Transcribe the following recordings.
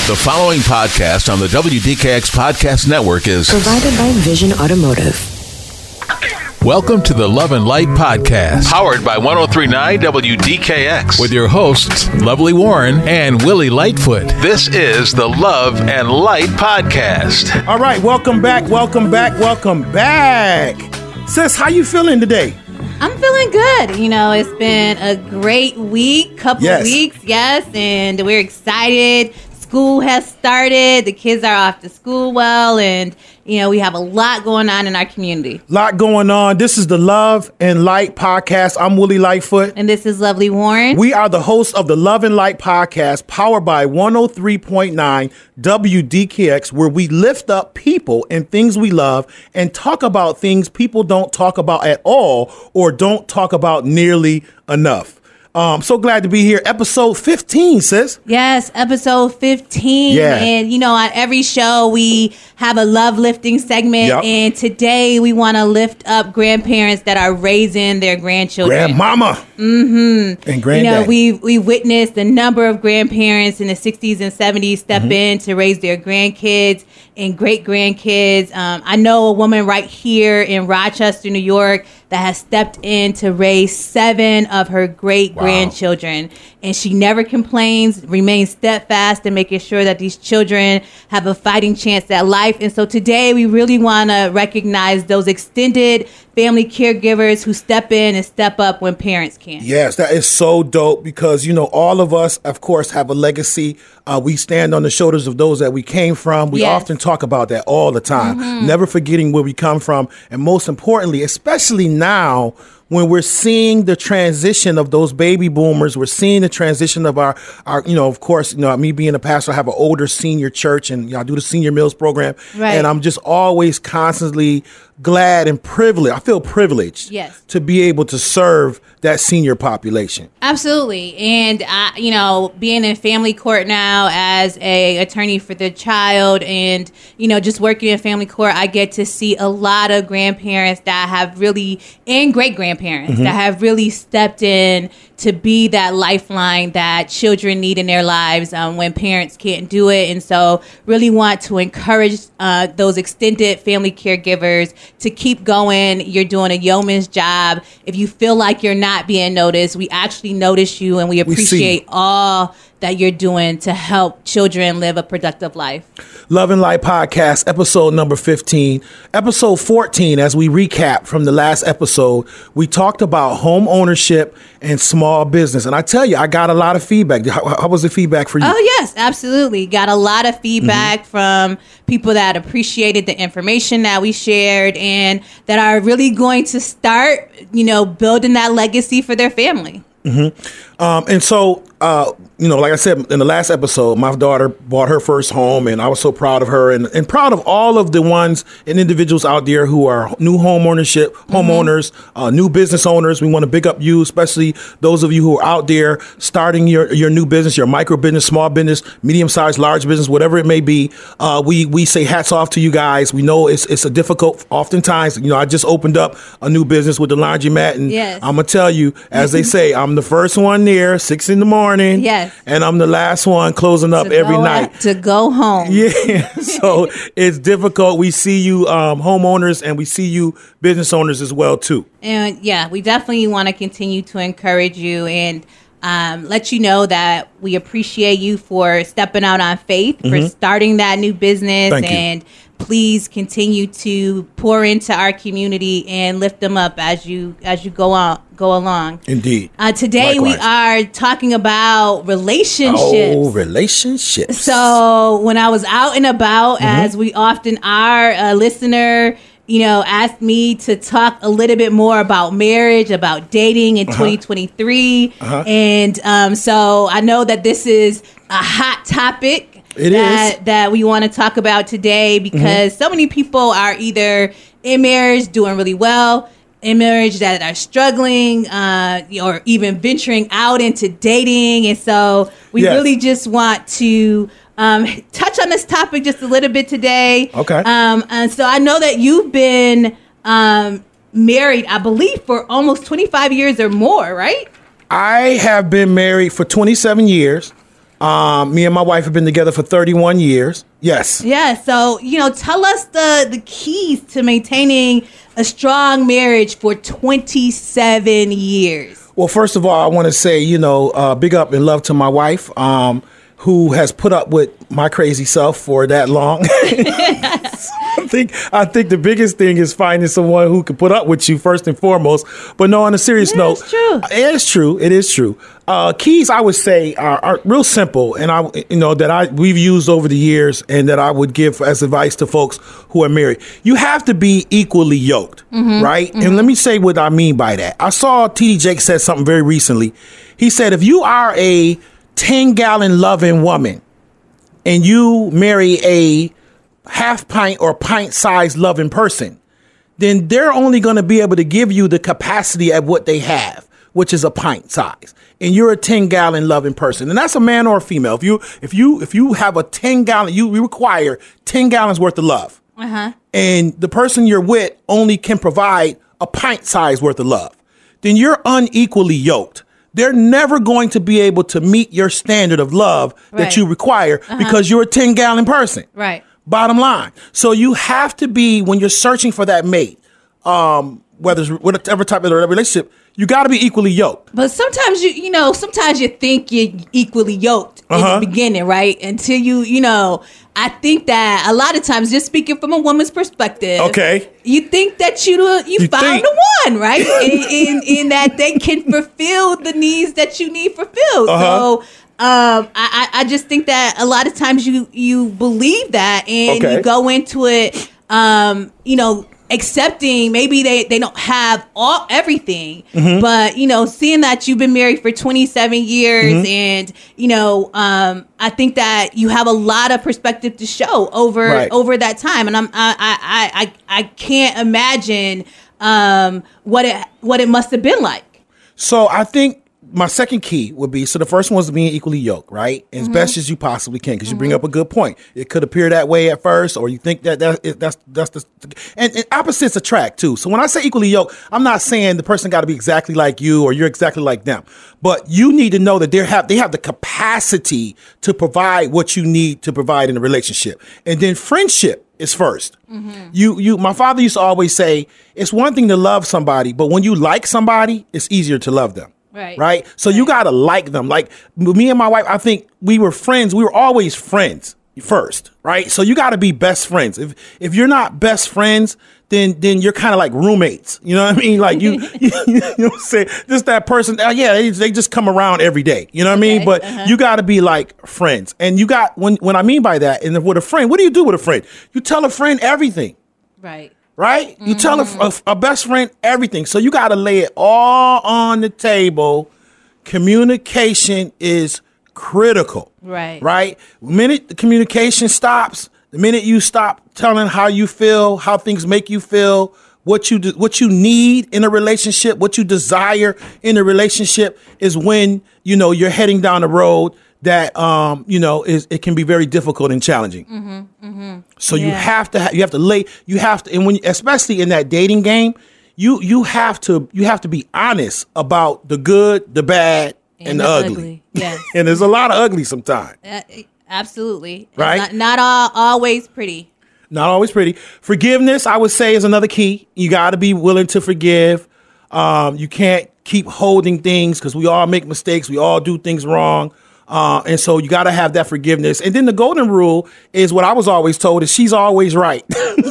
The following podcast on the WDKX Podcast Network is provided by Vision Automotive. Welcome to the Love and Light Podcast, powered by 103.9 WDKX, with your hosts, Lovely Warren and Willie Lightfoot. This is the Love and Light Podcast. All right, welcome back. Sis, how you feeling today? I'm feeling good. You know, it's been a great couple of weeks, and we're excited. School has started. The kids are off to school well, and, you know, we have a lot going on in our community. Lot going on. This is the Love and Light Podcast. I'm Willie Lightfoot. And this is Lovely Warren. We are the hosts of the Love and Light Podcast, powered by 103.9 WDKX, where we lift up people and things we love and talk about things people don't talk about at all or don't talk about nearly enough. So glad to be here. Episode 15, sis. Yes, episode 15. Yeah. And, you know, on every show, we have a love lifting segment. Yep. And today we want to lift up grandparents that are raising their grandchildren. Grandmama. Mm-hmm. And granddaddy. You know, we witnessed a number of grandparents in the 60s and 70s step in to raise their grandkids and great-grandkids. I know a woman right here in Rochester, New York, that has stepped in to raise 7 of her great-grandchildren. And she never complains, remains steadfast in making sure that these children have a fighting chance at life. And so today we really want to recognize those extended family caregivers who step in and step up when parents can't. Yes, that is so dope because, you know, all of us, of course, have a legacy. We stand on the shoulders of those that we came from. We often talk about that all the time, never forgetting where we come from. And most importantly, especially now, when we're seeing the transition of those baby boomers, we're seeing the transition of our, you know, of course, you know, me being a pastor, I have an older senior church and, you know, I do the senior meals program. Right. And I'm just always constantly glad and privileged. I feel privileged to be able to serve that senior population. Absolutely. And, you know, being in family court now as a attorney for the child and, you know, just working in family court, I get to see a lot of grandparents that have really, and great-grandparents that have really stepped in to be that lifeline that children need in their lives when parents can't do it. And so really want to encourage those extended family caregivers to keep going. You're doing a yeoman's job. If you feel like you're not being noticed, we actually notice you, and we appreciate all that you're doing to help children live a productive life. Love and Light Podcast, episode number 15. Episode 14, as we recap from the last episode, we talked about home ownership and small business. And I tell you, I got a lot of feedback. How was the feedback for you? Oh, yes, absolutely. Got a lot of feedback from people that appreciated the information that we shared and that are really going to start, you know, building that legacy for their family. And so, you know, like I said, in the last episode, my daughter bought her first home, and I was so proud of her and proud of all of the ones and individuals out there who are new homeowners, new business owners. We want to big up you, especially those of you who are out there starting your new business, your micro business, small business, medium sized, large business, whatever it may be. We say hats off to you guys. We know it's a difficult, oftentimes, you know, I just opened up a new business with the laundromat, and I'm going to tell you, as they say, I'm the first one there, 6 a.m. and I'm the last one closing up every night. To go home. Yeah, so it's difficult. We see you homeowners, and we see you business owners as well, too. And yeah, we definitely want to continue to encourage you and let you know that we appreciate you for stepping out on faith, for starting that new business. Thank you. And please continue to pour into our community and lift them up as you go along. Indeed. Today Likewise. we are talking about relationships. Oh, relationships. So when I was out and about, as we often are, a listener, you know, asked me to talk a little bit more about marriage, about dating in 2023. And so I know that this is a hot topic. That we want to talk about today because so many people are either in marriage doing really well, in marriage that are struggling, or even venturing out into dating. And so we really just want to touch on this topic just a little bit today. Okay. And so I know that you've been married, I believe, for almost 25 years or more, right? I have been married for 27 years. Me and my wife have been together for 31 years. Yes. Yeah. So, tell us the keys to maintaining a strong marriage for 27 years. Well, first of all, I want to say, big up and love to my wife, who has put up with my crazy self for that long. I think the biggest thing is finding someone who can put up with you first and foremost. But no, on a serious note, it's true. It is true. Keys, I would say, are real simple, and we've used over the years, and that I would give as advice to folks who are married. You have to be equally yoked, right? Mm-hmm. And let me say what I mean by that. I saw T.D. Jakes said something very recently. He said, if you are a 10-gallon loving woman and you marry a half pint or pint sized loving person, then they're only going to be able to give you the capacity of what they have, which is a pint size. And you're a 10-gallon loving person. And that's a man or a female. If you have a 10-gallon, you require 10 gallons worth of love. Uh-huh. And the person you're with only can provide a pint size worth of love. Then you're unequally yoked. They're never going to be able to meet your standard of love that you require because you're a 10-gallon person. Right. Bottom line. So you have to be, when you're searching for that mate, whatever type of relationship, you got to be equally yoked. But sometimes sometimes you think you're equally yoked in the beginning, right? Until I think that a lot of times, just speaking from a woman's perspective, you think that you found the one, right? in that they can fulfill the needs that you need fulfilled. So I just think that a lot of times you believe that, and you go into it, accepting maybe they don't have everything, but seeing that you've been married for 27 years, and I think that you have a lot of perspective to show over that time, and I can't imagine what it must have been like. So I think my second key would be, so the first one was being equally yoked, right? As best as you possibly can, because you bring up a good point. It could appear that way at first, or you think that's and opposites attract too. So when I say equally yoked, I'm not saying the person got to be exactly like you or you're exactly like them, but you need to know that they have the capacity to provide what you need to provide in a relationship. And then friendship is first. My father used to always say, it's one thing to love somebody, but when you like somebody, it's easier to love them. Right. So you got to like them. Like me and my wife, I think we were friends. We were always friends first. Right. So you got to be best friends. If you're not best friends, then you're kind of like roommates. You know what I mean? Like you know what I'm saying? Just that person. They just come around every day. You know what I mean? But you got to be like friends. And you got, when I mean by that, and with a friend, what do you do with a friend? You tell a friend everything. Right? You tell a best friend everything. So you got to lay it all on the table. Communication is critical. Right? The minute the communication stops, the minute you stop telling how you feel, how things make you feel, what you need in a relationship, what you desire in a relationship, is when, you're heading down the road that it can be very difficult and challenging. So you have to, and when, especially in that dating game, you have to be honest about the good, the bad, and the ugly. Yes. And there's a lot of ugly sometimes. Absolutely. Right. Not always pretty. Not always pretty. Forgiveness, I would say, is another key. You got to be willing to forgive. You can't keep holding things, because we all make mistakes. We all do things wrong. And so you got to have that forgiveness. And then the golden rule is what I was always told, is she's always right.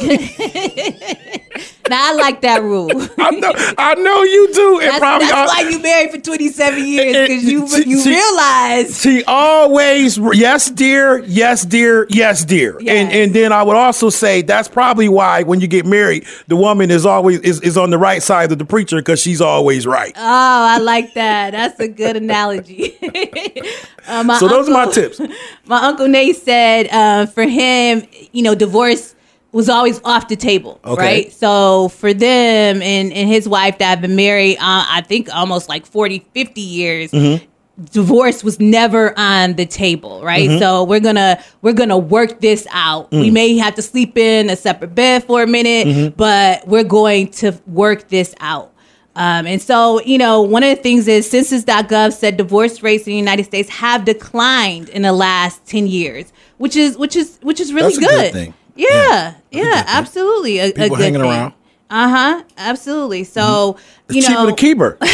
Now, I like that rule. I know you do. That's why you married for 27 years, because you realize. She always, yes, dear, yes, dear, yes, dear. Yes. And then I would also say that's probably why when you get married, the woman is always is on the right side of the preacher, because she's always right. Oh, I like that. That's a good analogy. So those are my tips. My Uncle Nate said for him, divorce was always off the table, right? So for them and his wife that have been married, I think almost like 40, 50 years, divorce was never on the table, right? So we're gonna work this out. We may have to sleep in a separate bed for a minute, but we're going to work this out. And so, one of the things is Census.gov said divorce rates in the United States have declined in the last 10 years, which is really That's a good thing. Yeah, absolutely. People hanging around. Absolutely. So, it's cheaper to keep her.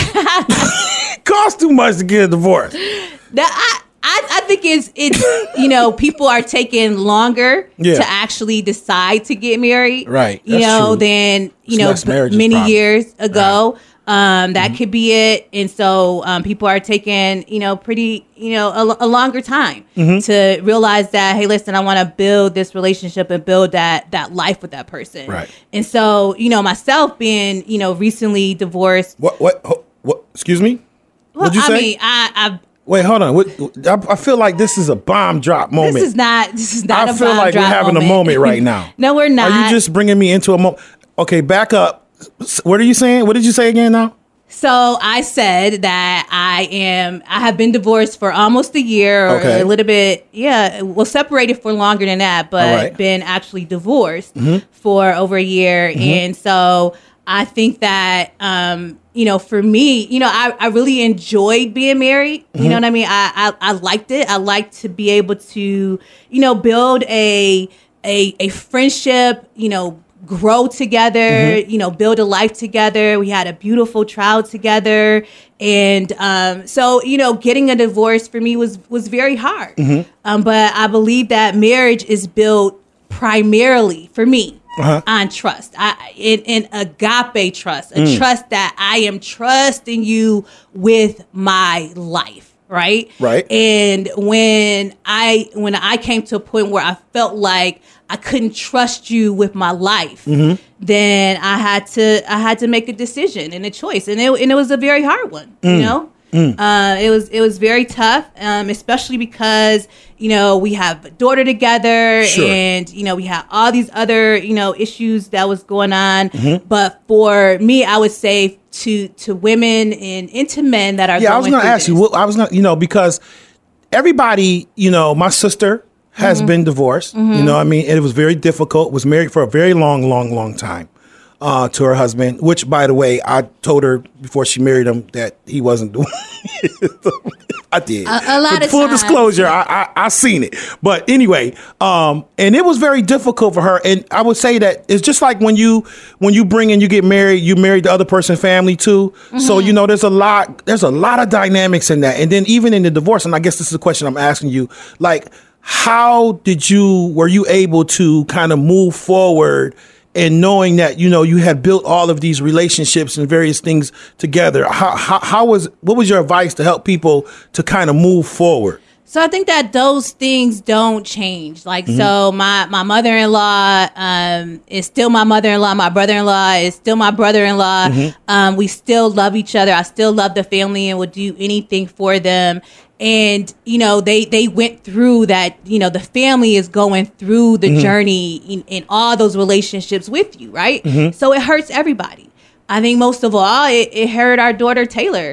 Costs too much to get a divorce. I think it's people are taking longer to actually decide to get married. Right. Than many years ago. That could be it. And so people are taking, pretty, a longer time to realize that, hey, listen, I want to build this relationship and build that life with that person. Right. And so, myself being, recently divorced. What? Excuse me? What'd you say? I Wait, hold on. I feel like this is a bomb drop moment. This is not a bomb drop moment. I feel like we're having a moment right now. No, we're not. Are you just bringing me into a moment? Okay, back up. What are you saying? What did you say again now? So I said that I have been divorced for almost a year or a little bit. Yeah. Well, separated for longer than that, but been actually divorced for over a year. And so I think that, for me, I really enjoyed being married. You know what I mean? I liked it. I liked to be able to, build a friendship, grow together, build a life together. We had a beautiful child together. And so, getting a divorce for me was very hard. But I believe that marriage is built primarily for me on trust, in agape trust, a trust that I am trusting you with my life. Right. And when I came to a point where I felt like I couldn't trust you with my life, then I had to make a decision and a choice, and it was a very hard one. It was very tough, especially because we have a daughter together, and we have all these other issues that was going on. But for me, I would say to women and to men that are I was going to ask you. I was going because everybody, my sister has been divorced. You know what I mean? And it was very difficult. Was married for a very long time to her husband, which, by the way, I told her before she married him that he wasn't doing it. I did. A lot of full times. disclosure, I seen it. But anyway, and it was very difficult for her. And I would say that it's just like when you bring and you get married, you married the other person's family too. So, there's a lot of dynamics in that. And then even in the divorce, and I guess this is a question I'm asking you, like, how were you able to kind of move forward and knowing that, you had built all of these relationships and various things together? What was your advice to help people to kind of move forward? So I think that those things don't change. Like, so my mother-in-law is still my mother-in-law. My brother-in-law is still my brother-in-law. We still love each other. I still love the family and would do anything for them. And, they went through that, the family is going through the journey in all those relationships with you, right? So it hurts everybody. I think most of all, it hurt our daughter, Taylor.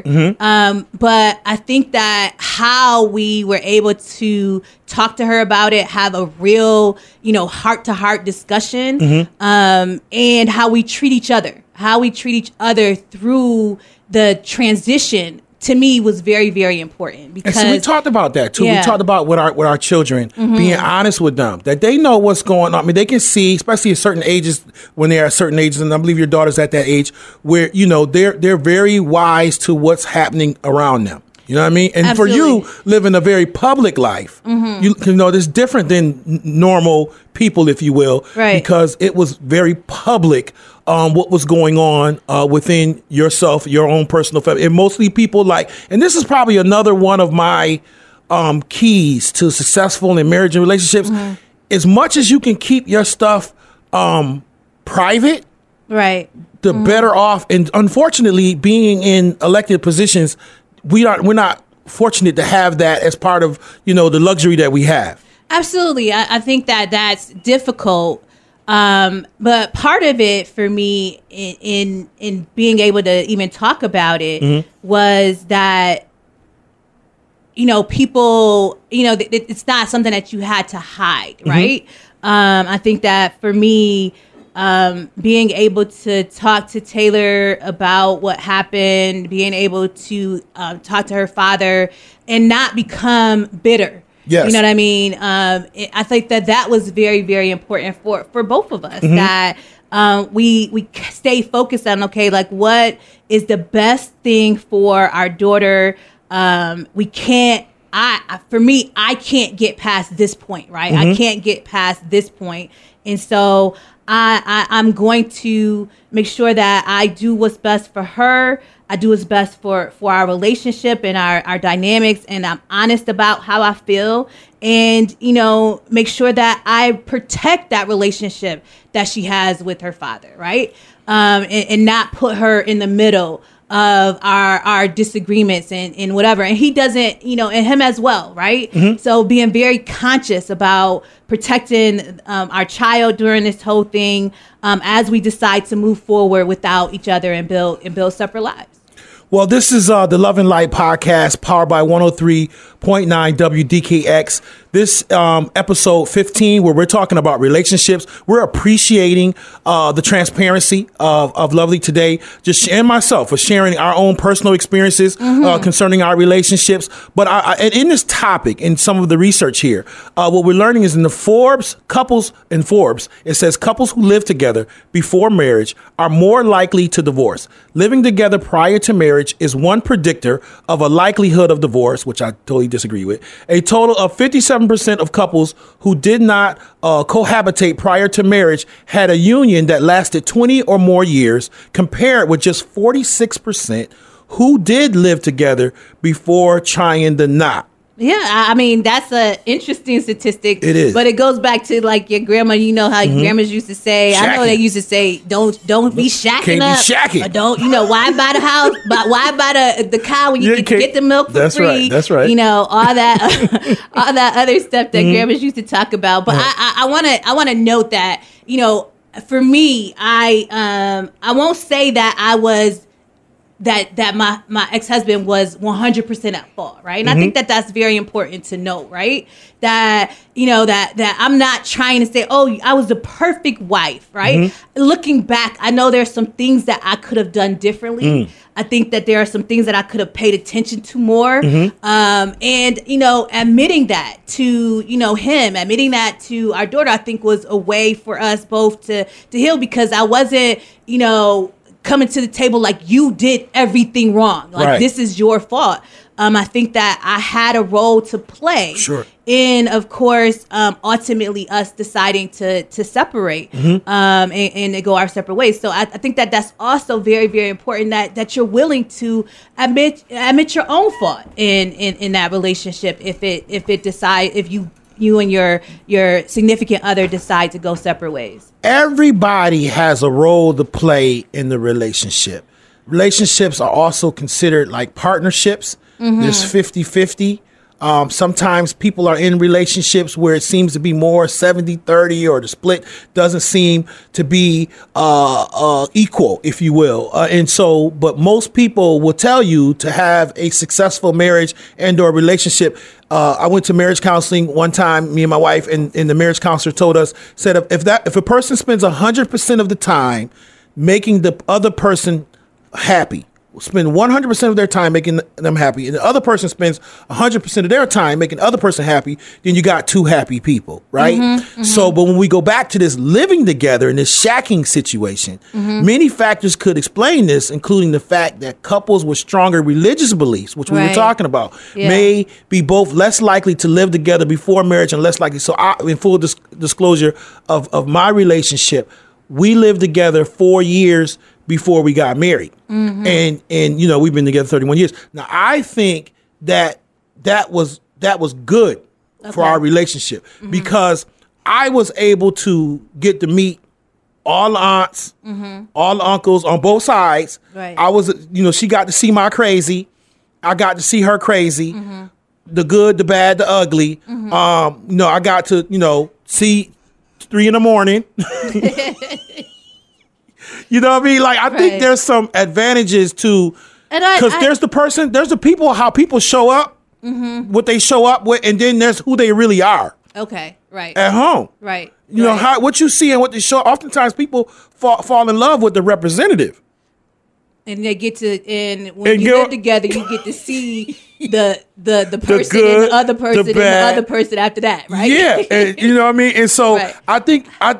But I think that how we were able to talk to her about it, have a real, heart-to-heart discussion, and how we treat each other through the transition, to me, was very, very important. Because and so we talked about that too. We talked about with our children, being honest with them, that they know what's going on. I mean, they can see, especially at certain ages, when they're at certain ages, and I believe your daughter's at that age, where they're very wise to what's happening around them. You know what I mean? And Absolutely. for you, living a very public life, it's different than normal people, if you will, right? Because it was very public. What was going on within yourself, your own personal family, and mostly people and this is probably another one of my keys to successful in marriage and relationships. As much as you can keep your stuff private, right, the better off. And unfortunately, being in elected positions, we're not fortunate to have that as part of the luxury that we have. Absolutely, I think that's difficult. But part of it for me in being able to even talk about it was that, people, it's not something that you had to hide, right? I think that for me, being able to talk to Taylor about what happened, being able to talk to her father and not become bitter. Yes. You know what I mean? I think that was very, very important for both of us, that we stay focused on, okay, like what is the best thing for our daughter? We can't, for me, I can't get past this point, right? I can't get past this point. And so I'm going to make sure that I do what's best for her. I do what's best for our relationship and our dynamics. And I'm honest about how I feel. And, you know, make sure that I protect that relationship that she has with her father, right? And not put her in the middle of our disagreements and whatever. And he doesn't, you know, and him as well, right? So being very conscious about protecting our child during this whole thing as we decide to move forward without each other and build separate lives. Well, this is the Love and Light podcast powered by 103.9 WDKX. This episode 15, where we're talking about relationships. We're appreciating the transparency of Lovely today, and myself for sharing our own personal experiences concerning our relationships. But and in this topic, in some of the research here, what we're learning is in the Forbes, it says couples who live together before marriage are more likely to divorce. Living together prior to marriage is one predictor of a likelihood of divorce, which I totally disagree with. A total of 57% of couples who did not cohabitate prior to marriage had a union that lasted 20 or more years, compared with just 46% who did live together before tying the knot. Yeah, I mean, that's an interesting statistic. It is. But it goes back to like your grandma, you know how your grandmas used to say, Shacking. I know they used to say, don't be shacking Can't up. be shacking. Or don't, you know, why buy the house, but why buy the cow when you can get the milk for free? That's right. You know, all that all that other stuff that grandmas used to talk about. But I wanna note that, you know, for me, I won't say that I was that my ex-husband was 100% at fault, right? And I think that that's very important to note, right? That, you know, that I'm not trying to say, oh, I was the perfect wife, right? Looking back, I know there's some things that I could have done differently. I think that there are some things that I could have paid attention to more. And, you know, admitting that to, you know, him, admitting that to our daughter, I think was a way for us both to heal, because I wasn't, you know, coming to the table like you did everything wrong. Like this is your fault. I think that I had a role to play in, of course, ultimately us deciding to separate and to go our separate ways. So I think that that's also very, very important that you're willing to admit your own fault in that relationship if you and your significant other decide to go separate ways. Everybody has a role to play in the relationship. Relationships are also considered like partnerships. There's 50-50. Sometimes people are in relationships where it seems to be more 70-30, or the split doesn't seem to be equal, if you will. And so, but most people will tell you to have a successful marriage and or relationship. I went to marriage counseling one time, me and my wife, and the marriage counselor told us, said if a person spends 100% of the time making the other person happy, spend 100% of their time making them happy, and the other person spends 100% of their time making the other person happy, then you got two happy people, right? So, but when we go back to this living together in this shacking situation, many factors could explain this, including the fact that couples with stronger religious beliefs, which we were talking about, may be both less likely to live together before marriage and less likely. So in full disclosure of my relationship, we lived together 4 years before we got married. And you know, we've been together 31 years. Now, I think that was good for our relationship, because I was able to get to meet all the aunts, all the uncles on both sides. I was, you know, she got to see my crazy. I got to see her crazy, the good, the bad, the ugly. You know, I got to, you know, see 3 a.m. You know what I mean? Like, I think there's some advantages to, because there's the people, how people show up, what they show up with, and then there's who they really are. Okay, right. At home. Right. You know, what you see and what they show, oftentimes people fall in love with the representative. And they get to, and when you live together, you get to see the person good, and the other person the and the other person after that, right? Yeah, and, you know what I mean? And so Right. I think I'm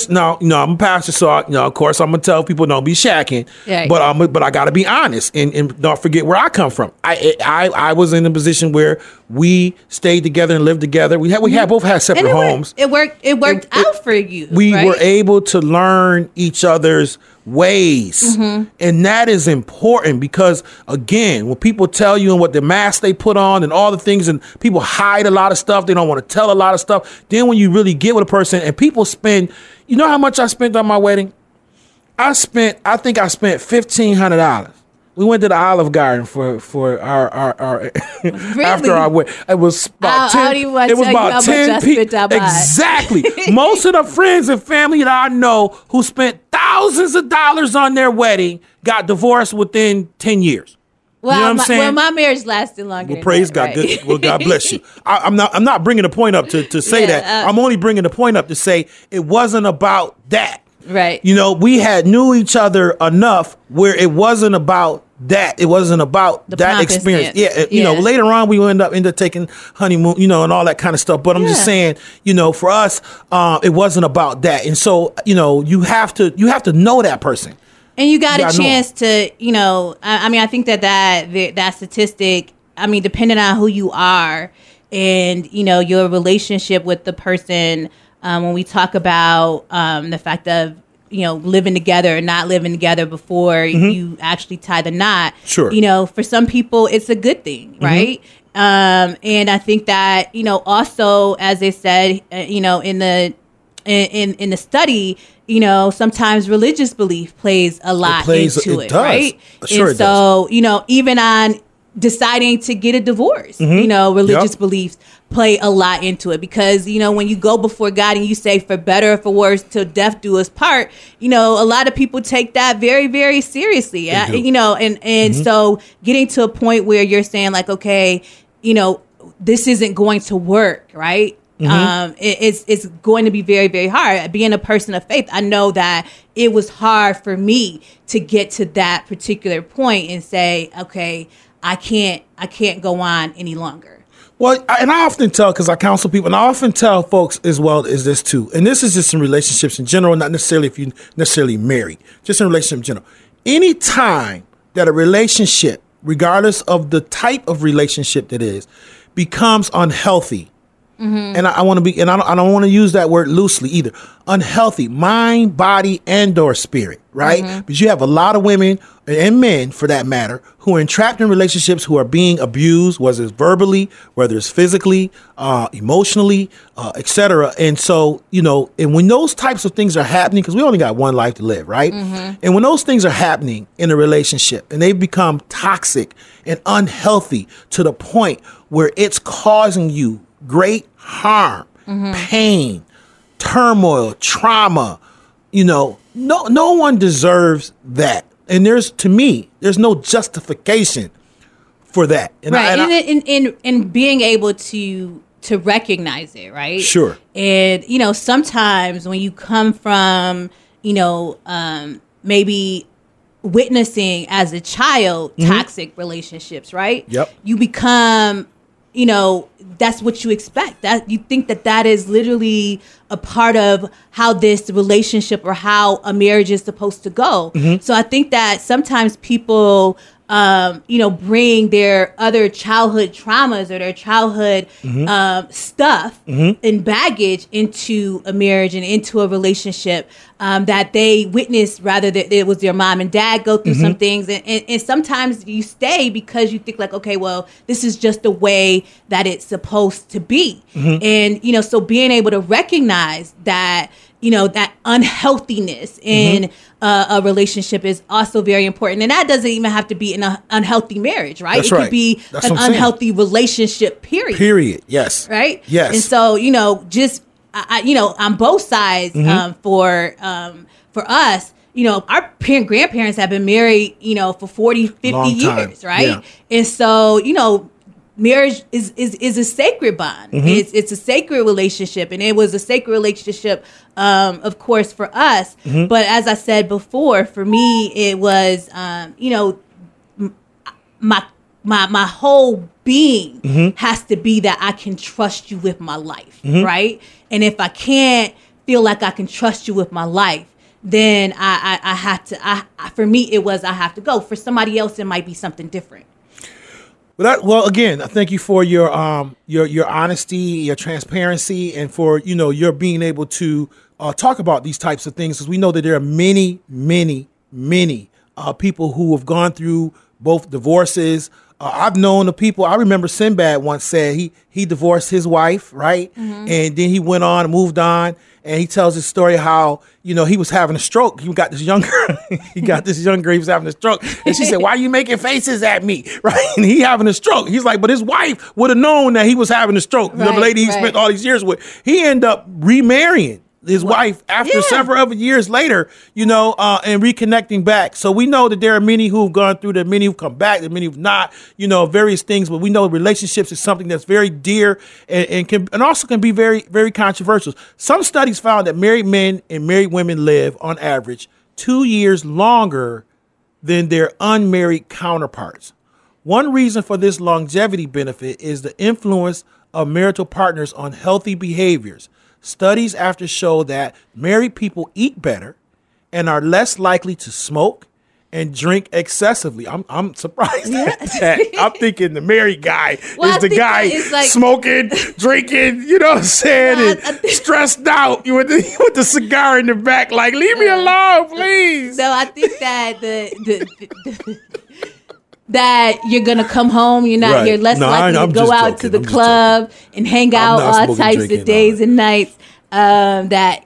a pastor, so of course I'm going to tell people don't be shacking, Right. but I got to be honest and don't forget where I come from. I was in a position where we stayed together and lived together. We both had separate homes. It worked out for you. We right? were able to learn each other's ways. And that is important because, again, when people tell you and what the mask they put on and all the things, and people hide a lot of stuff, they don't want to tell a lot of stuff. Then when you really get with a person and people spend, you know how much I spent on my wedding? I think I spent $1,500. We went to the Olive Garden for our Really? after our wedding. It was about I don't even want to tell you how much I spent on mine. Exactly. Most of the friends and family that I know who spent thousands of dollars on their wedding got divorced within 10 years. Well, you know what I'm saying? Well, my marriage lasted longer. Well, than praise that, God. right? Good. Well, God bless you. I'm not bringing the point up to say that. I'm only bringing the point up to say it wasn't about that. Right. You know, we knew each other enough where it wasn't about that. It wasn't about that experience. Yeah. You know, later on we end up taking honeymoon, and all that kind of stuff. But I'm just saying, for us, it wasn't about that. And so, you have to know that person. And you got a chance to, I think that statistic, depending on who you are and, your relationship with the person, when we talk about the fact of, living together or not living together before you actually tie the knot. Sure. For some people, it's a good thing, right? And I think that, also, as they said, in the study, sometimes religious belief plays a lot into it, right? Sure, and so, even on deciding to get a divorce, religious beliefs play a lot into it because, when you go before God and you say for better or for worse till death do us part, a lot of people take that very, very seriously, so getting to a point where you're saying like, okay, this isn't going to work, right? It's going to be very, very hard. Being a person of faith, I know that it was hard for me to get to that particular point and say, okay, I can't go on any longer. Well, and I often tell, because I counsel people, and I often tell folks as well as this too, and this is just in relationships in general, not necessarily if you necessarily married, just in relationship in general. Any time that a relationship, regardless of the type of relationship that is, becomes unhealthy, and I want to be, and I don't want to use that word loosely either. Unhealthy, mind, body, and/or spirit, right? Because you have a lot of women and men, for that matter, who are entrapped in relationships who are being abused, whether it's verbally, whether it's physically, emotionally, etc. And so, and when those types of things are happening, because we only got one life to live, right? And when those things are happening in a relationship and they become toxic and unhealthy to the point where it's causing you great harm, pain, turmoil, trauma, no one deserves that. And there's no justification for that. And and being able to recognize it, right? Sure. And, sometimes when you come from, maybe witnessing as a child toxic relationships, right? Yep. You become, that's what you expect. That you think that is literally a part of how this relationship or how a marriage is supposed to go. So I think that sometimes people, bring their other childhood traumas or their childhood stuff and baggage into a marriage and into a relationship that they witnessed, rather that it was their mom and dad go through some things. And sometimes you stay because you think like, okay, well, this is just the way that it's supposed to be. And, so being able to recognize that, that unhealthiness in a relationship is also very important. And that doesn't even have to be in an unhealthy marriage, right? That's it right. could be That's an unhealthy relationship, period. Period. Yes. Right? Yes. And so, just, on both sides, for us, our grandparents have been married, for 40, 50 years, right? Yeah. And so, marriage is a sacred bond. It's a sacred relationship, and it was a sacred relationship, of course, for us. But as I said before, for me, it was, my whole being has to be that I can trust you with my life, right? And if I can't feel like I can trust you with my life, then I have to. For me, it was I have to go. For somebody else, it might be something different. Well, again, I thank you for your honesty, your transparency, and for your being able to talk about these types of things, because we know that there are many people who have gone through both divorces. I've known the people. I remember Sinbad once said he divorced his wife, right, and then he went on and moved on. And he tells his story how, he was having a stroke. He got this young girl. He was having a stroke. And she said, "Why are you making faces at me?" Right? And he having a stroke. He's like, but his wife would have known that he was having a stroke. Right, the lady he spent all these years with. He ended up remarrying his wife after several other years later, and reconnecting back. So we know that there are many who've gone through that, many who've come back, that many who've not, various things. But we know relationships is something that's very dear and also can be very, very controversial. Some studies found that married men and married women live, on average, 2 years longer than their unmarried counterparts. One reason for this longevity benefit is the influence of marital partners on healthy behaviors. Studies after show that married people eat better and are less likely to smoke and drink excessively. I'm surprised at that. I'm thinking the married guy is the guy smoking, drinking, you know what I'm saying, and stressed out with the cigar in the back, like, leave me alone, please. So I think that that you're going to come home, you're less likely to go out to the club and hang out all types of days and nights. That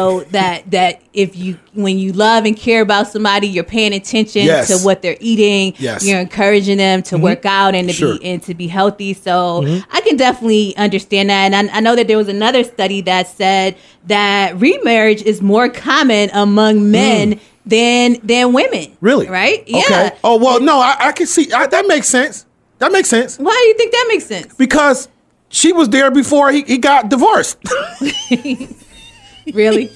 if when you love and care about somebody, you're paying attention to what they're eating. You're encouraging them to work out and to be healthy. So I can definitely understand that. And I know that there was another study that said that remarriage is more common among men than women. Really? Right? Okay. Yeah. Oh, well, no, I can see that makes sense. That makes sense. Why do you think that makes sense? Because she was there before he got divorced. Really?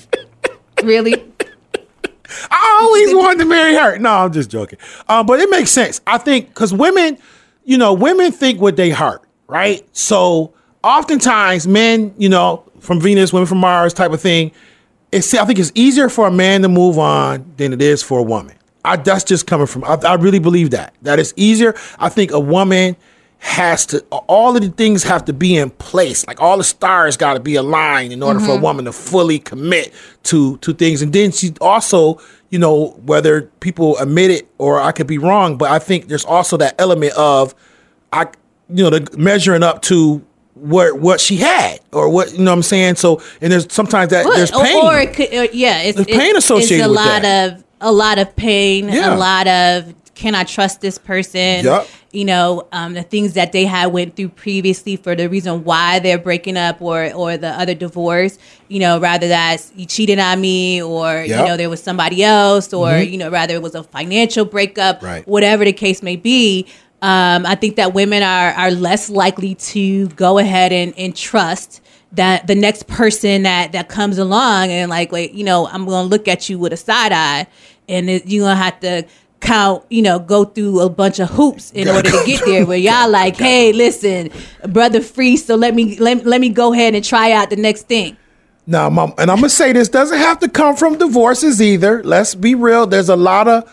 I always wanted to marry her. No, I'm just joking. But it makes sense. I think because women think with their heart, right? So oftentimes men, from Venus, women from Mars type of thing, I think it's easier for a man to move on than it is for a woman. That's just coming from, I really believe that it's easier. I think a woman has to, all of the things have to be in place. Like all the stars got to be aligned in order for a woman to fully commit to things. And then she also, whether people admit it or I could be wrong, but I think there's also that element of, the measuring up to what she had or what, what I'm saying? So, and there's sometimes that there's pain. Or it could, there's pain associated with that. A lot of pain, a lot of, can I trust this person? Yep. The things that they had went through previously for the reason why they're breaking up or the other divorce, rather that you cheated on me or, there was somebody else or, rather it was a financial breakup, whatever the case may be. I think that women are less likely to go ahead and trust that the next person that comes along and I'm going to look at you with a side eye and you're going to have to count, go through a bunch of hoops in order to get there where y'all like, hey, listen, brother free. So let me go ahead and try out the next thing. Now, Mom, and I'm going to say this doesn't have to come from divorces either. Let's be real. There's a lot of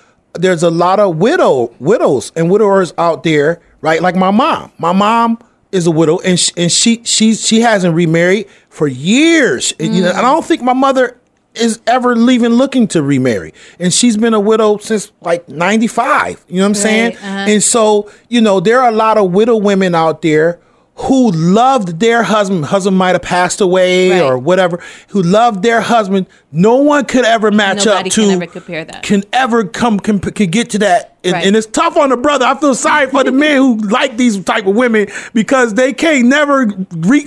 widows and widowers out there, right? Like my mom. My mom is a widow and she hasn't remarried for years. And, I don't think my mother is ever even looking to remarry. And she's been a widow since like 95. You know what I'm saying? And so, there are a lot of widow women out there who loved their husband might have passed away or whatever, who loved their husband. No one could ever match up to, can ever compare that. Can get to that. And it's tough on the brother. I feel sorry for the men who like these type of women because they can't never reach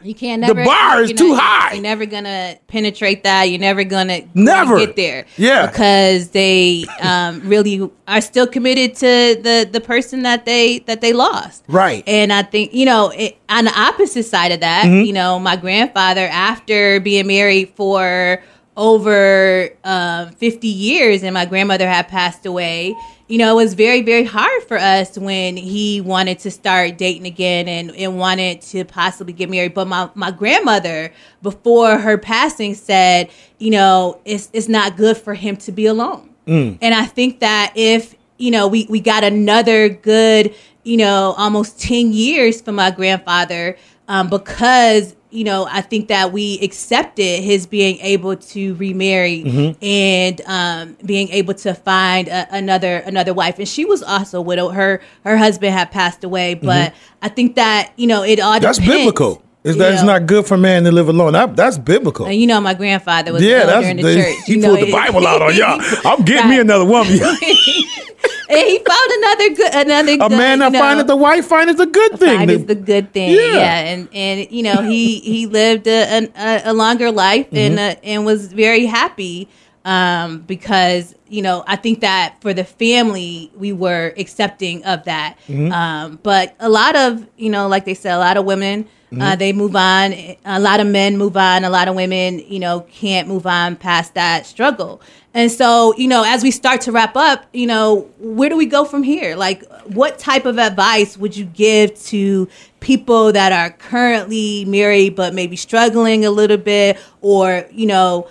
You can't never. The bar is too high. You're never gonna penetrate that. You're never gonna get there. Yeah, because they really are still committed to the person that they lost. Right. And I think on the opposite side of that, my grandfather, after being married for over 50 years, and my grandmother had passed away. It was very, very hard for us when he wanted to start dating again and wanted to possibly get married. But my grandmother, before her passing, said, it's not good for him to be alone. And I think that if, we got another good, almost 10 years from my grandfather, because I think that we accepted his being able to remarry and being able to find another wife. And she was also widowed. Her husband had passed away. But I think that, it all depends. That's biblical. It's not good for man to live alone. That's biblical. My grandfather was elder in the church. He pulled the Bible out on y'all. I'm getting me another woman. And he found another good. A man that findeth the wife findeth a good thing. Findeth the good thing. Yeah. And he lived a longer life and was very happy because I think that for the family we were accepting of that. But a lot of like they said, a lot of women. They move on. A lot of men move on. A lot of women, can't move on past that struggle. And so, as we start to wrap up, where do we go from here? Like, what type of advice would you give to people that are currently married but maybe struggling a little bit, or to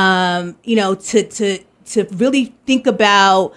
really think about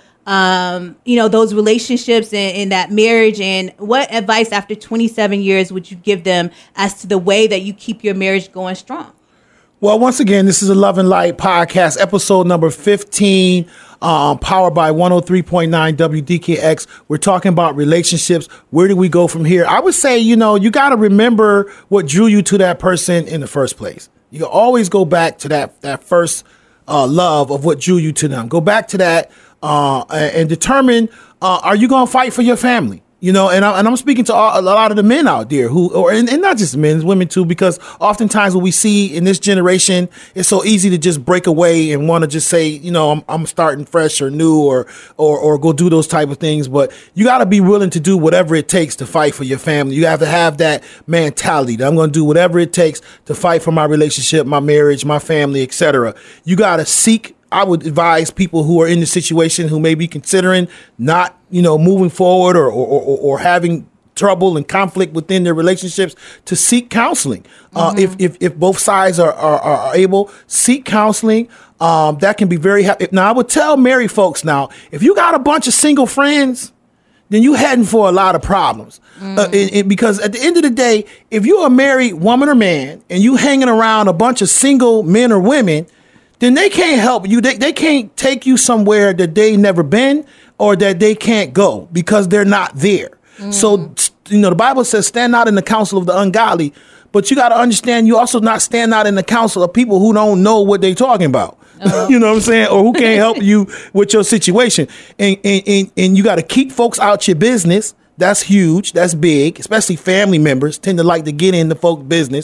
those relationships and that marriage, and what advice after 27 years would you give them as to the way that you keep your marriage going strong? Well, once again, this is a Love and Light podcast, episode number 15, powered by 103.9 WDKX. We're talking about relationships. Where do we go from here? I would say, you got to remember what drew you to that person in the first place. You can always go back to that first love of what drew you to them. Go back to that and determine, are you going to fight for your family? And I'm speaking to a lot of the men out there and not just men, women too, because oftentimes what we see in this generation, it's so easy to just break away and want to just say, I'm starting fresh or new or go do those type of things. But you got to be willing to do whatever it takes to fight for your family. You have to have that mentality that I'm going to do whatever it takes to fight for my relationship, my marriage, my family, etc. You got to seek. I would advise people who are in the situation who may be considering not, moving forward or having trouble and conflict within their relationships to seek counseling. If both sides are able, seek counseling. That can be very happy. Now, I would tell married folks now, if you got a bunch of single friends, then you heading for a lot of problems. Because at the end of the day, if you're a married woman or man and you hanging around a bunch of single men or women, then they can't help you. They can't take you somewhere that they never been or that they can't go because they're not there. So, the Bible says stand out in the counsel of the ungodly, but you got to understand you also not stand out in the counsel of people who don't know what they're talking about. You know what I'm saying? Or who can't help you with your situation. And you got to keep folks out your business. That's huge. That's big. Especially family members tend to like to get into folks' business.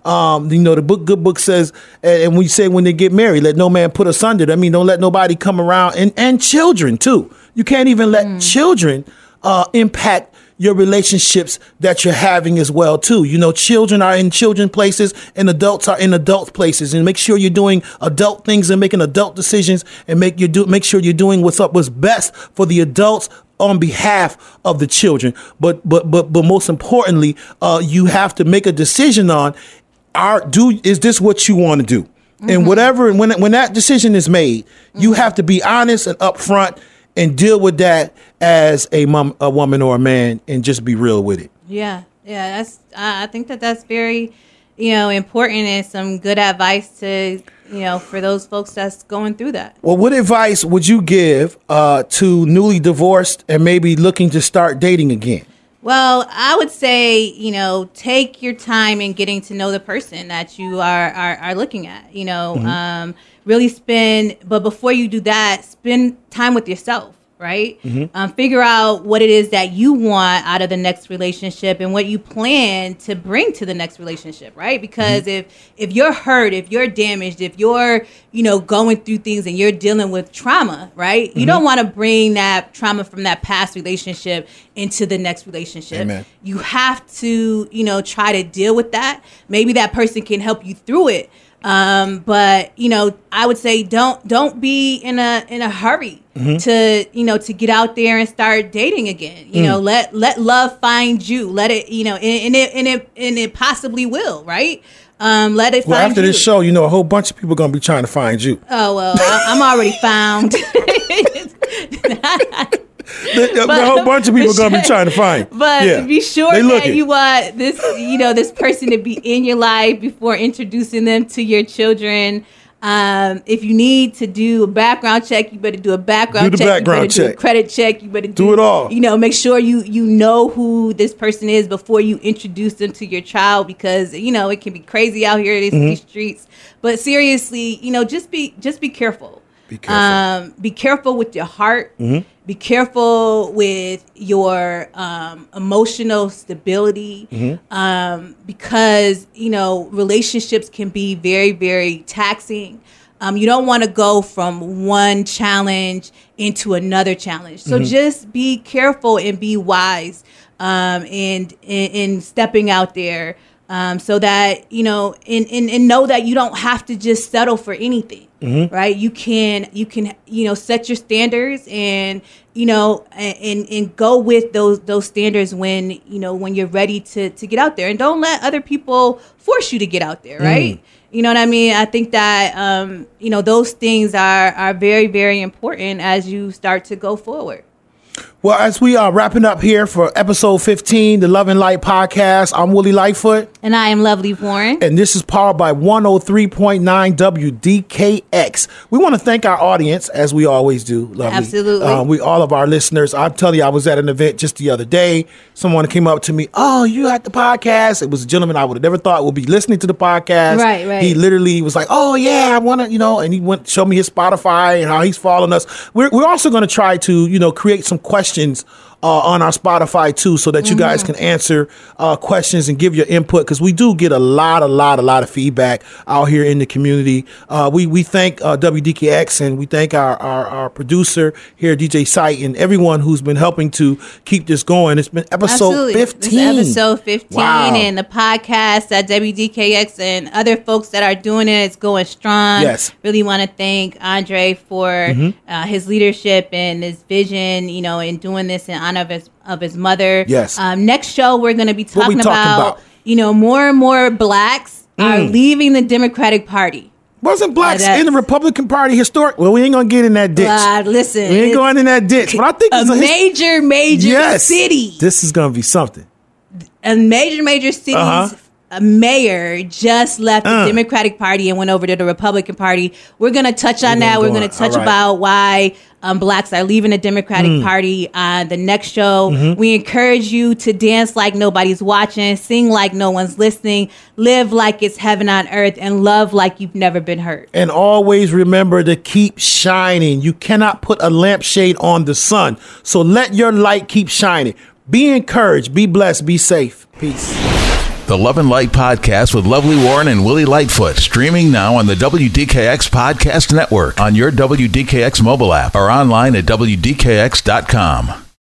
The good book says, and we say when they get married, let no man put asunder. I mean, don't let nobody come around, and children too. You can't even let children impact your relationships that you're having as well too. Children are in children places and adults are in adult places, and make sure you're doing adult things and making adult decisions, and make sure you're doing what's best for the adults on behalf of the children. But most importantly, you have to make a decision on, is this what you want to do? And when that decision is made, you have to be honest and upfront and deal with that as a woman or a man, and just be real with it. Yeah. I think that's very, important, and some good advice to, for those folks that's going through that. Well, what advice would you give to newly divorced and maybe looking to start dating again? Well, I would say, take your time in getting to know the person that you are looking at, really but before you do that, spend time with yourself. right? Figure out what it is that you want out of the next relationship and what you plan to bring to the next relationship, right? Because if you're hurt, if you're damaged, if you're, going through things and you're dealing with trauma, right? You don't want to bring that trauma from that past relationship into the next relationship. Amen. You have to, try to deal with that. Maybe that person can help you through it. But I would say don't be in a hurry to get out there and start dating again. Let love find you. Let it, and it possibly will, right? Let it find you. Well, after this show, a whole bunch of people are going to be trying to find you. Oh, well, I'm already found. A whole bunch of people are going to be trying to find. But be sure that you want this, this person to be in your life before introducing them to your children. If you need to do a background check, you better do a background check. You better do a credit check. You better do it all. Make sure you know who this person is before you introduce them to your child, because it can be crazy out here in these streets. But seriously, just be careful. Be careful. Be careful with your heart. Be careful with your emotional stability, because relationships can be very, very taxing. You don't want to go from one challenge into another challenge. So just be careful and be wise in stepping out there, so that and know that you don't have to just settle for anything. Right? You can set your standards and and go with those standards when you're ready to get out there, and don't let other people force you to get out there, right? You know what I mean? I think that those things are very, very important as you start to go forward. Well, as we are wrapping up here for episode 15, the Love and Light podcast, I'm Willie Lightfoot. And I am Lovely Warren. And this is powered by 103.9 WDKX. We want to thank our audience, as we always do, Lovely. Absolutely. All of our listeners. I'm telling you, I was at an event just the other day. Someone came up to me, "Oh, you at the podcast?" It was a gentleman I would have never thought would be listening to the podcast. Right. He literally was like, "Oh, yeah, I want to," and he went show me his Spotify and how he's following us. We're also going to try to, create some questions on our Spotify too, so that you guys can answer questions and give your input, because we do get a lot of feedback out here in the community. We thank WDKX, and we thank our producer here, DJ Sight, and everyone who's been helping to keep this going. It's been episode 15. This is episode 15, wow. And the podcast at WDKX and other folks that are doing it, it's going strong. Yes. Really want to thank Andre for his leadership and his vision, in doing this in honor of his mother. Yes. Next show, we're going to be talking about more and more blacks are leaving the Democratic Party. Wasn't blacks in the Republican Party historic? Well, we ain't going to get in that ditch. Listen. We ain't going in that ditch. But I think it's a major city. This is going to be something. A major cities. A mayor just left the Democratic Party and went over to the Republican Party. We're going to touch on that. We're going to touch about why blacks are leaving the Democratic Party on the next show. We encourage you to dance like nobody's watching, sing like no one's listening, live like it's heaven on earth, and love like you've never been hurt. And always remember to keep shining. You cannot put a lampshade on the sun. So let your light keep shining. Be encouraged. Be blessed. Be safe. Peace. The Love and Light Podcast with Lovely Warren and Willie Lightfoot. Streaming now on the WDKX Podcast Network, on your WDKX mobile app, or online at WDKX.com.